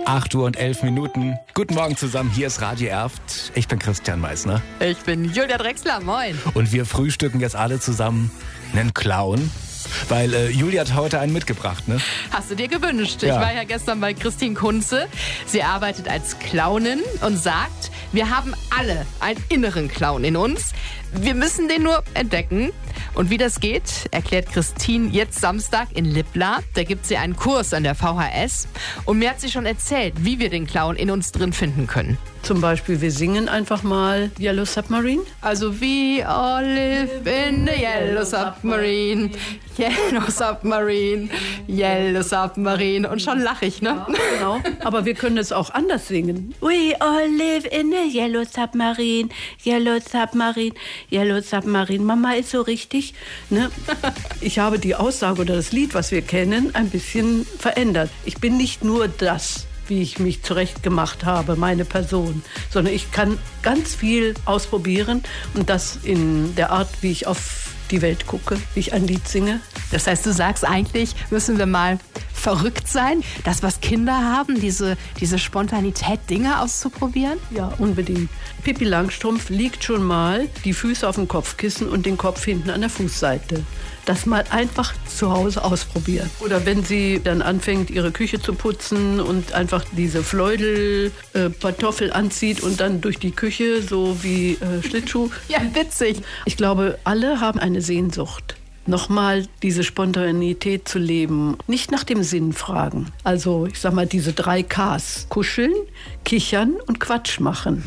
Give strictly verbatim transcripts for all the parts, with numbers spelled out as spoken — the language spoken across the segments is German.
acht Uhr und elf Minuten. Guten Morgen zusammen, hier ist Radio Erft. Ich bin Christian Meissner. Ich bin Julia Drechsler, moin. Und wir frühstücken jetzt alle zusammen einen Clown. Weil äh, Julia hat heute einen mitgebracht, ne? Hast du dir gewünscht. Ja. Ich war ja gestern bei Christine Kunze. Sie arbeitet als Clownin und sagt, wir haben alle einen inneren Clown in uns. Wir müssen den nur entdecken. Und wie das geht, erklärt Christine jetzt Samstag in Lippla. Da gibt sie einen Kurs an der V H S. Und mir hat sie schon erzählt, wie wir den Clown in uns drin finden können. Zum Beispiel, wir singen einfach mal Yellow Submarine. Also we all live in the Yellow Submarine, Yellow Submarine, Yellow Submarine. Und schon lache ich, ne? Genau, aber wir können es auch anders singen. We all live in a yellow submarine, yellow submarine, yellow submarine. Mama ist so richtig, ne? Ich habe die Aussage oder das Lied, was wir kennen, ein bisschen verändert. Ich bin nicht nur das, wie ich mich zurechtgemacht habe, meine Person, sondern ich kann ganz viel ausprobieren und das in der Art, wie ich auf die Welt gucke, wie ich ein Lied singe. Das heißt, du sagst eigentlich, müssen wir mal verrückt sein, das, was Kinder haben, diese, diese Spontanität, Dinge auszuprobieren? Ja, unbedingt. Pippi Langstrumpf liegt schon mal die Füße auf dem Kopfkissen und den Kopf hinten an der Fußseite. Das mal einfach zu Hause ausprobieren. Oder wenn sie dann anfängt, ihre Küche zu putzen und einfach diese Fleudel-Pantoffel äh, anzieht und dann durch die Küche, so wie äh, Schlittschuh. Ja, witzig. Ich glaube, alle haben eine Sehnsucht, nochmal diese Spontanität zu leben. Nicht nach dem Sinn fragen. Also, ich sag mal, diese drei Ks. Kuscheln, kichern und Quatsch machen.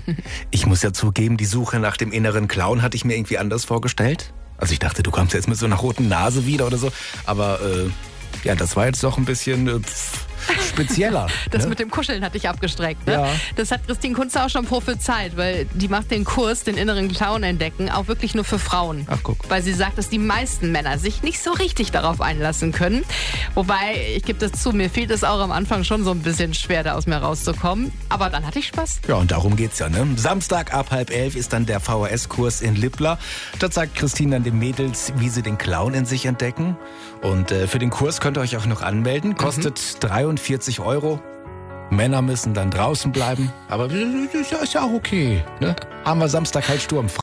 Ich muss ja zugeben, die Suche nach dem inneren Clown hatte ich mir irgendwie anders vorgestellt. Also ich dachte, du kommst jetzt mit so einer roten Nase wieder oder so. Aber äh, ja, das war jetzt doch ein bisschen äh, pff, spezieller. Das ne? mit dem Kuscheln hat dich abgestreckt, ne? Ja. Das hat Christine Kunze auch schon prophezeit, weil die macht den Kurs, den inneren Clown entdecken, auch wirklich nur für Frauen. Ach, guck. Weil sie sagt, dass die meisten Männer sich nicht so richtig darauf einlassen können. Wobei, ich gebe das zu, mir fiel es auch am Anfang schon so ein bisschen schwer, da aus mir rauszukommen. Aber dann hatte ich Spaß. Ja, und darum geht's ja, ne? Samstag ab halb elf ist dann der V H S-Kurs in Lippla. Dort sagt Christine dann den Mädels, wie sie den Clown in sich entdecken. Und äh, für den Kurs könnt ihr euch auch noch anmelden. Kostet mhm. dreiundvierzig Euro. Männer müssen dann draußen bleiben. Aber das ist ja auch okay, ne? Haben wir Samstag halt Sturm.